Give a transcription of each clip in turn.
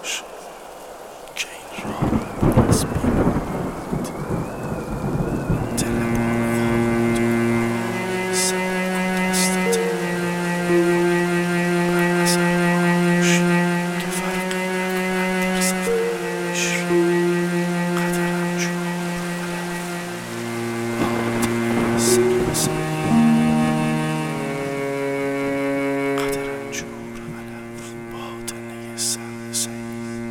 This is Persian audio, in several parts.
باش که این راه از بیموند دل پرخواد سبک و دست بر نظر باش که فرقی نکند در صفش قدرم جور علم سر سعی قدرم جور علف باطنه سر سعی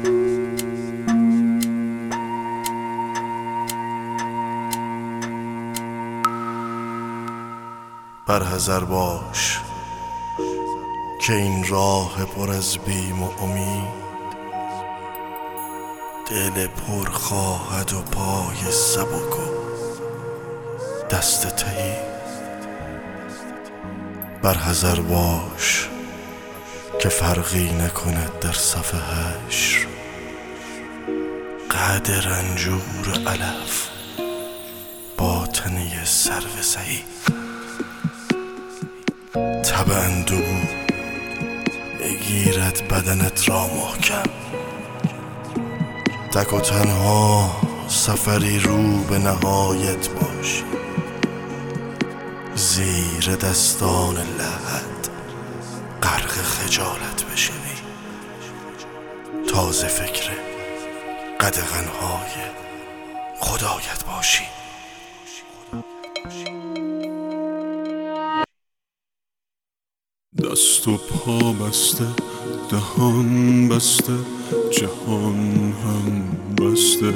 برحذر باش که این راه پر از بیم و امید دل پر خواهد و پای سبک و دست تهی. برحذر باش که فرقی نکند در صف حشر قد رنجور علف باطنه سرو سهی. تب اندوه بگیرد بدنت را محکم تک و تنها سفری رو به نهایت باشی زیر دستان لحد غرق خجالت بشوی تازه فکر قدغن‌های خدایت باشی. دست و پا بسته دهان بسته جهان هم بسته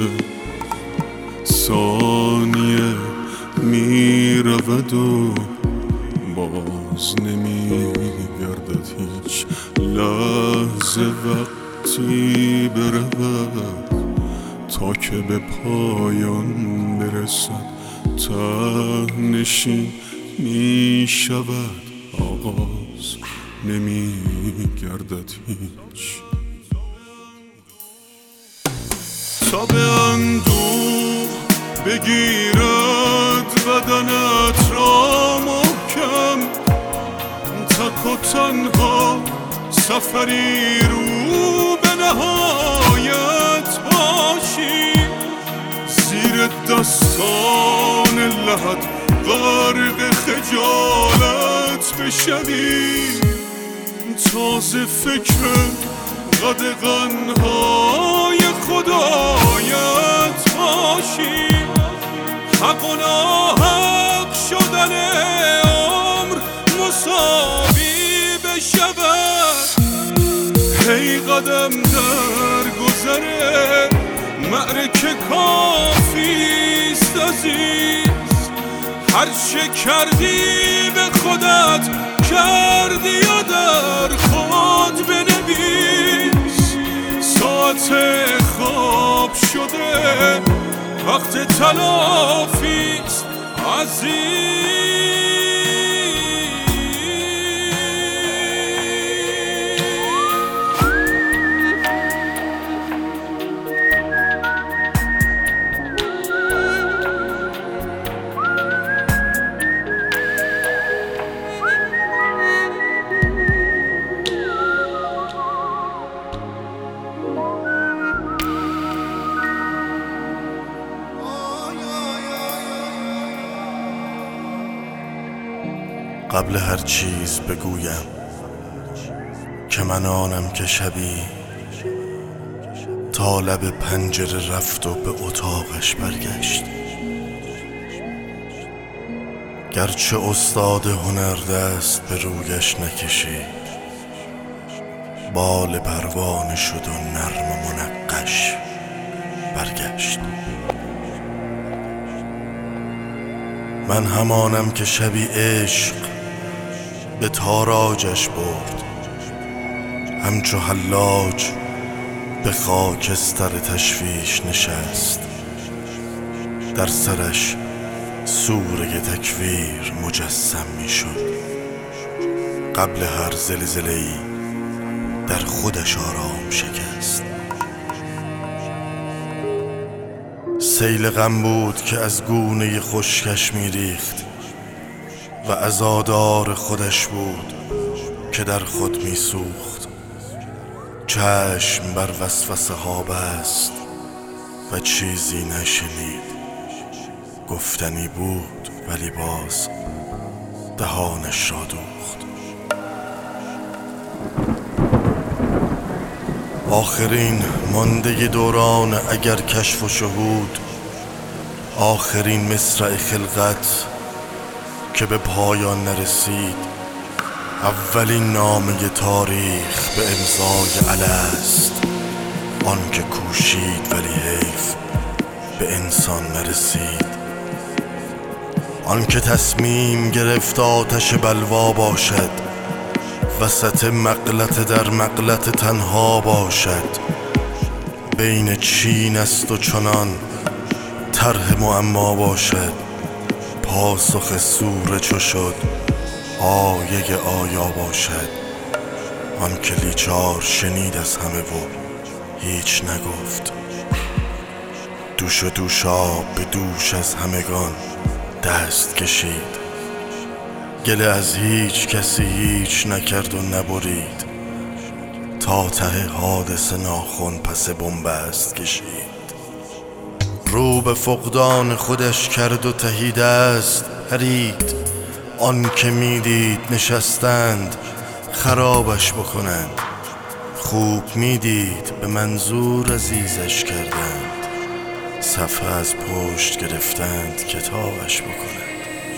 ثانیه می رود و باز نمی گردد هیچ لحظه وقتی برود تا که به پایان برسد ته نشین می شود آغاز نمی گردد هیچ. تا به اندوه بگیرد بدنت را محکم تک و تنها سفری رو به نهایت باشی زیر دستان لحد غرق خجالت بشوی تازه فکر قدغن‌های خدایت باشی حق و ناحق شدن عمر مساوی بشود هی قدم در گذره معرکه کافیست عزیز هر چه کردی به خودت کردی و در خود بنویس ساعت خواب شده وقت تلافیست عزیز. قبل هر چیز بگویم که من آنم که شبی تا لب پنجره رفت و به اتاقش برگشت گرچه استاد هنر دست به رویش نکشید بال پروانه شد و نرم و منقش برگشت. من همانم که شبی عشق به تاراجش برد همچو حلاج به خاکستر تشویش نشست در سرش سوره تکویر مجسم می شد قبل هر زلزله‌ای در خودش آرام شکست. سیل غم بود که از گونه خشکش می ریخت و عزادار خودش بود که در خود می سوخت چشم بر وسوسه ها بست و چیزی نشنید. گفتنی بود ولی باز دهانش را دوخت. آخرین مانده دوران اگر کشف و شهود، آخرین مصرع خلقت که به پایان نرسید، اولین نامه تاریخ به امضای الست، آن که کوشید ولی حیف به انسان نرسید، آن که تصمیم گرفت آتش بلوا باشد، وسط مغلطه در مغلطه تنها باشد، بین چین است و چنان طرح معما باشد، پاسخ سوره چو شد آیه آیا باشد، آن که لیچار شنید از همه و هیچ نگفت، دوش و دوشاب به دوش از همگان دست کشید، گله از هیچ کسی هیچ نکرد و نبرید، تا ته حادثه ناخن پس بنبست کشید، رو به فقدان خودش کرد و تهی دست پرید، آن که میدید نشستند خرابش بکنند، خوب میدید به منظور عزیزش کردند، صفحه از پشت گرفتند کتابش بکنند،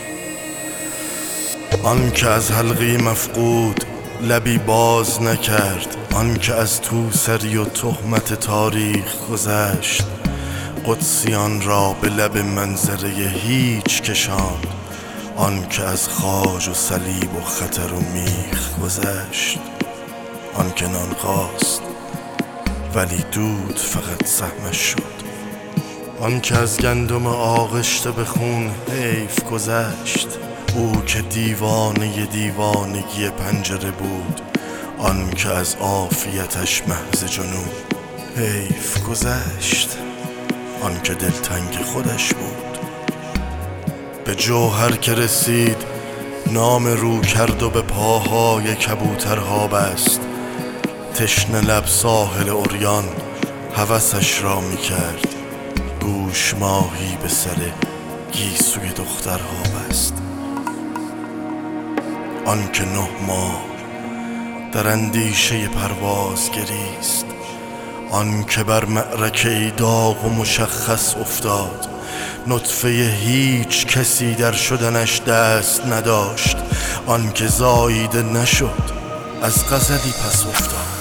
آن که از حلقه مفقود لبی باز نکرد، آن که از توسری و تهمت تاریخ گذشت، قدسیان را به لب منظره هیچ کشاند، آن که از خاج و صلیب و خطر و میخ گذشت، آن که نان خواست ولی دود فقط سهمش شد، آن که از گندم آغشته به خون حیف گذشت، او که دیوانه دیوانگی پنجره بود، آن که از عافیتش محض جنون حیف گذشت، آن که دلتنگ خودش بود، به جوهر که رسید نام رو کرد و به پاهای کبوترها بست، تشنه لب ساحل عریان هوسش را می کرد، گوش ماهی به سر گیسوی دخترها بست، آن که 9 ماه در اندیشه پرواز گریست، آن که بر معرکه داغ و مشخص افتاد، نطفه هیچ کسی در شدنش دست نداشت، آن که زاییده نشد از غزلی پس افتاد،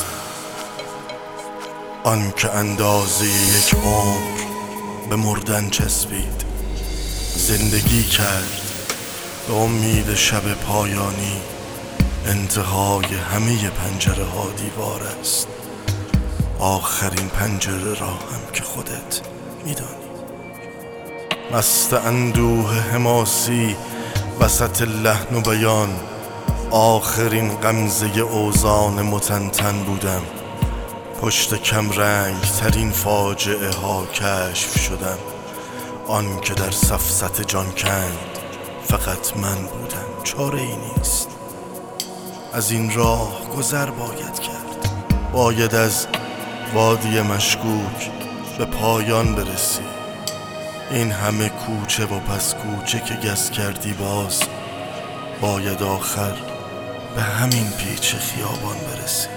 آن که اندازه یک عمر به مردن چسبید، زندگی کرد به امید شب پایانی، انتهای همه پنجره ها دیوار است، آخرین پنجره را هم که خودت میدانی، مست اندوه حماسی وسط لحن و بیان، آخرین غمزه اوزان متنتن بودم، پشت کم رنگ ترین فاجعه ها کشف شدم، آن که در سفسطه جان کند فقط من بودم، چاره ای نیست، از این راه گذر باید کرد، باید از وادی مشکوک به پایان برسی، این همه کوچه و پس کوچه که گس کردی باز باید آخر به همین پیچ خیابان برسی.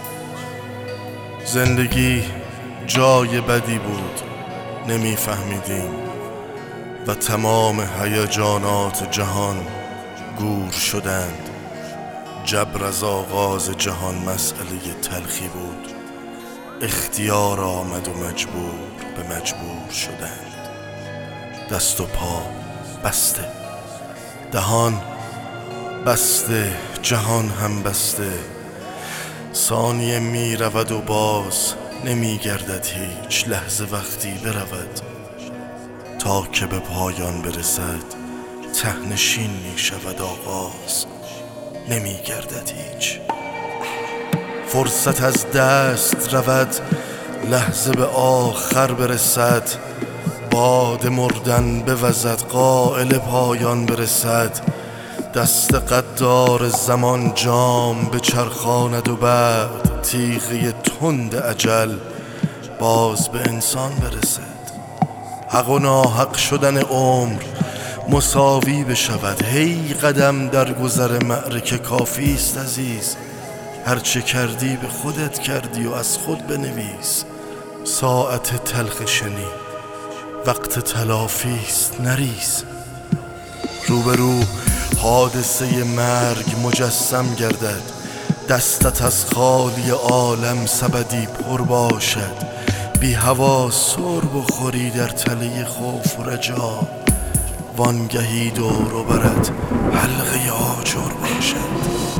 زندگی جای بدی بود نمیفهمیدیم و تمام هیجانات جهان گور شدند، جبر از آغاز جهان مسئله تلخی بود، اختیار آمد و مجبور به مجبور شدند، دست و پا بسته، دهان بسته، جهان هم بسته، ثانیه می رود و باز نمی گردد هیچ لحظه وقتی برود، تا که به پایان برسد تهنشین می شود آغاز نمی گردد هیچ، فرصت از دست رود لحظه به آخر برسد، باد مردن بوزد قائل پایان برسد، دست قدار زمان جام به چرخاند و بعد تیغه تند اجل باز به انسان برسد. حق و ناحق شدن عمر مساوی بشود. هی قدم در گذر معرکه کافی است عزیز. هرچه کردی به خودت کردی و از خود بنویس. ساعت تلخ شنی وقت تلافی است نریز. روبرو حادثه مرگ مجسم گردد. دستت از خالی عالم سبدی پر باشد. بی هوا سر بخوری در تله خوف و رجا. وانگهی دور و برت حلقه آجر باشد.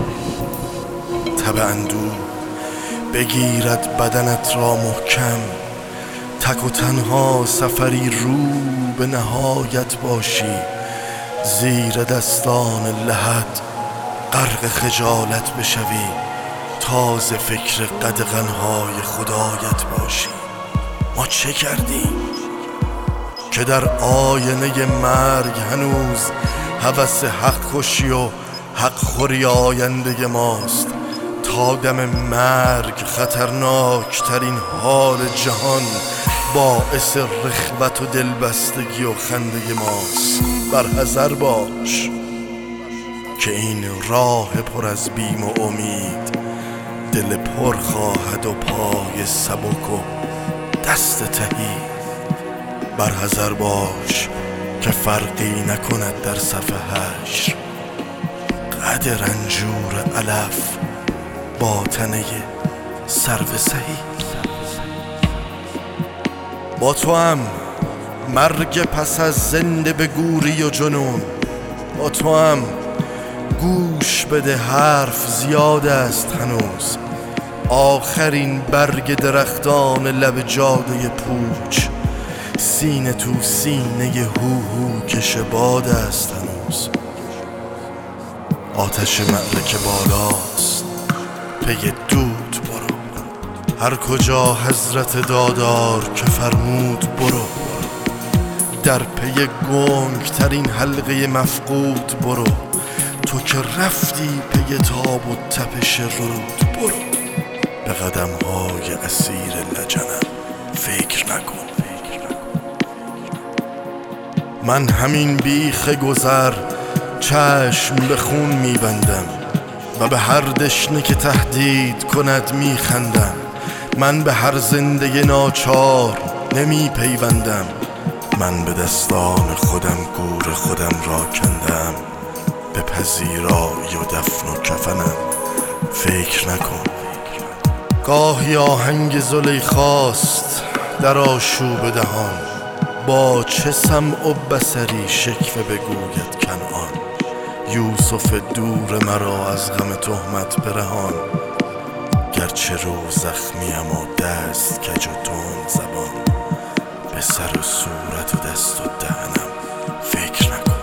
تب اندوه بگیرد بدنت را محکم. تک و تنها سفری رو به نهایت باشی. زیر دستان لحد غرق خجالت بشوی. تازه فکر قدغنهای خدایت باشی. ما چه کردیم که در آینه مرگ هنوز هوس حق کشی و حق خوری آینده ماست؟ تا دم مرگ خطرناک ترین حال جهان باعث رخوت و دلبستگی و خنده ماست. برحذر باش که این راه پر از بیم و امید دل پر خواهد و پای سبک و دست تهی. برحذر باش که فرقی نکند در صف حشر قد رنجور علف با تنه سرو سهی. با تو هم مرگ پس از زنده به گوری و جنون. با تو هم گوش بده حرف زیاد است هنوز. آخرین برگ درختان لب جاده پوچ. سینه تو سینه هو کش باد است هنوز. آتش معرکه بالاست پی دود برو. هر کجا حضرت دادار که فرمود برو. در پی گنگ ترین حلقه مفقود برو. تو که رفتی پی تاب و تپش رود برو. به قدم های اسیر لجنم فکر نکن. من همین بیخ گذر چشم به خون میبندم و به هر دشنه که تهدید کند میخندم. من به هر زنده ناچار نمی پیوندم. من به دستان خودم گور خودم را کندم. به پذیرایی و دفن و کفنم فکر نکن. گاهی آهنگ زلیخاست در آشوب دهان. با چه سمع و بصری شکوه بگوید کنعان. یوسف دور مرا از غم تهمت برهان. گرچه رو زخمیم و دست کج و تند زبان. به سر و صورت و دست و دهنم فکر نکن.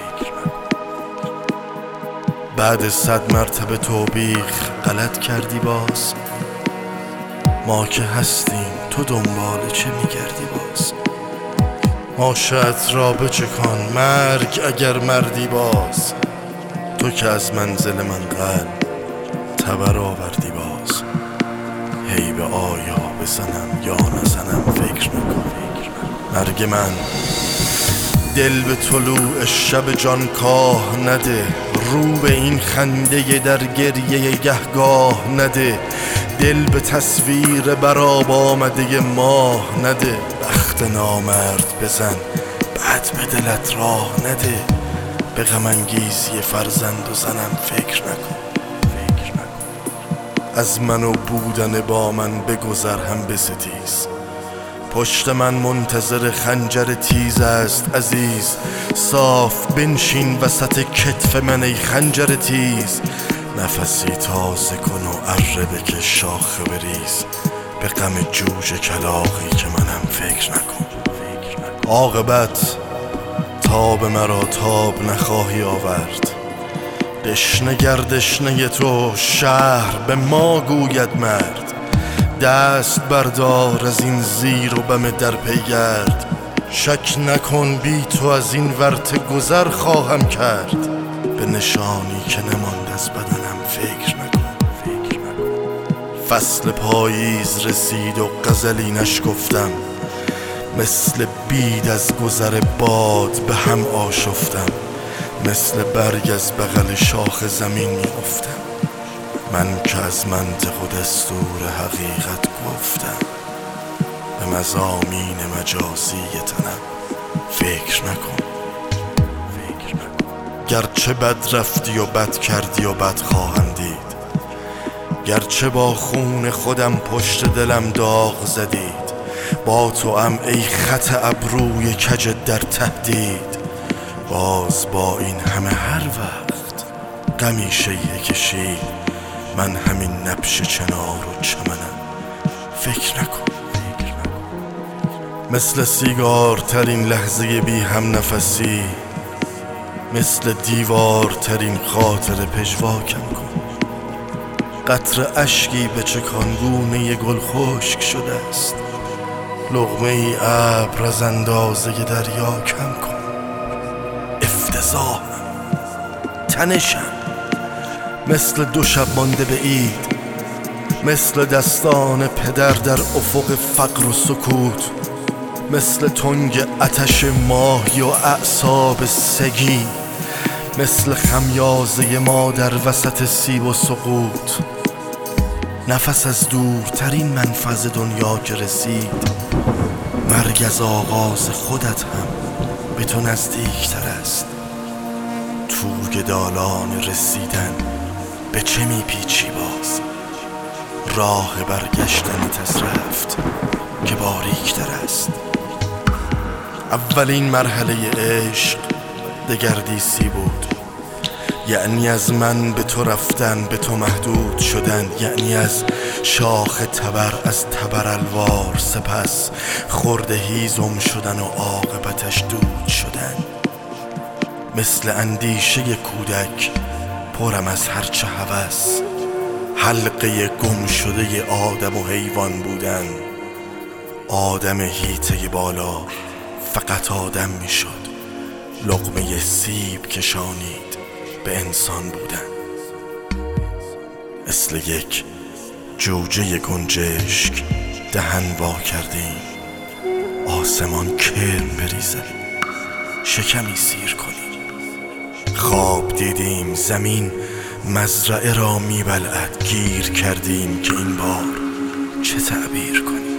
بعد 100 مرتبه توبیخ غلط کردی باز. ما که هستیم تو دنبال چه میگردی باز؟ ماشه‌ات را بچکان مرگ اگر مردی باز. تو که از منزل من قلب تبر آوردی باز. هی به آیا بزنم یا نزنم فکر نکن. مرگ من دل به طلوع شب جانکاه نده. رو به این خنده در گریه گهگاه نده. دل به تصویر براب آمده ماه نده. بخت نامرد بزن بعد به دلت راه نده. به غم انگیزی فرزند و زنم فکر نکن. از من و بودن با من بگذر هم بستیز. پشت من منتظر خنجر تیز است عزیز. صاف بنشین وسط کتف من ای خنجر تیز. نفسی تازه کن و اره بکش شاخه بریز. به غم جوجه کلاغی که منم فکر نکن. عاقبت تاب مرا تاب نخواهی آورد. دشنه گردشنه تو شهر به ما گوید مرد. دست بردار از این زیر و بم در پیگرد. شک نکن بی تو از این ورطه گذر خواهم کرد. به نشانی که نماند از بدنم فکر نکن. فصل پاییز رسید و غزلی نشکفتم، مثل بید از گذر باد به هم آشفتم، مثل برگ از بغل شاخ زمین می افتم. من که از منطق و دستور حقیقت گفتم، به مضامین مجازی تنم فکر نکن. گرچه بد رفتی و بد کردی و بد خواهم دید، گرچه با خون خودم پشت دلم داغ زدید، با تو ام ای خط ابروی کج در تهدید. باز با این همه هر وقت غمی شیء کشید، من همین نبش چنار و چمنم فکر نکن. مثل سیگار ترین لحظه بی هم نفسی، مثل دیوار ترین خاطر پژواکم کن. قطره اشکی به چکان گونه گل خشک شده است، لقمه ای ابر از اندازه دریا کم کن. افتضاحم، تنشم، مثل دو شب مانده به عید، مثل دستان پدر در افق فقر و سکوت، مثل تنگ آتش ماهی و اعصاب سگی، مثل خمیازه ما در وسط سیب و سقوط. نفس از دورترین منفذ دنیا که رسید، مرگ از آغاز خودت هم به تو نزدیکتر است. توی دالان رسیدن به چه میپیچی باز؟ راه برگشتنت از رفت که باریکتر است. اولین مرحله عشق دگردیسی بود، یعنی از من به تو رفتن، به تو محدود شدن، یعنی از شاخ تبر از تبر الوار، سپس خرده هیزم شدن و عاقبتش دود شدن. مثل اندیشه کودک پرم از هرچه هوس، حلقه گم شده آدم و حیوان بودن. آدم هیته بالا فقط آدم می شد، لقمه سیب کشانید به انسان بودن. مثل یک جوجه گنجشک دهن وا کردیم، آسمان کرم بریزه، شکمی سیر کنیم. خواب دیدیم زمین مزرعه را میبلعد، گیر کردیم که این بار چه تعبیر کنیم.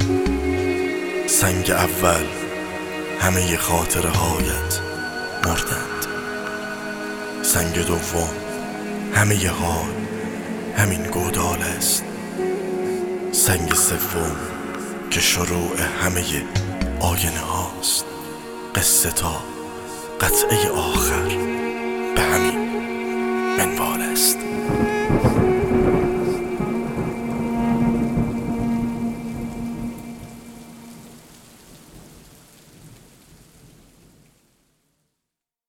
سنگ اول همه خاطره هایت مردند، سنگ دوم همه حال همین گودال است، سنگ سوم که شروع همه آینه هاست، قصه تا قطعه آخر به همین منوال است.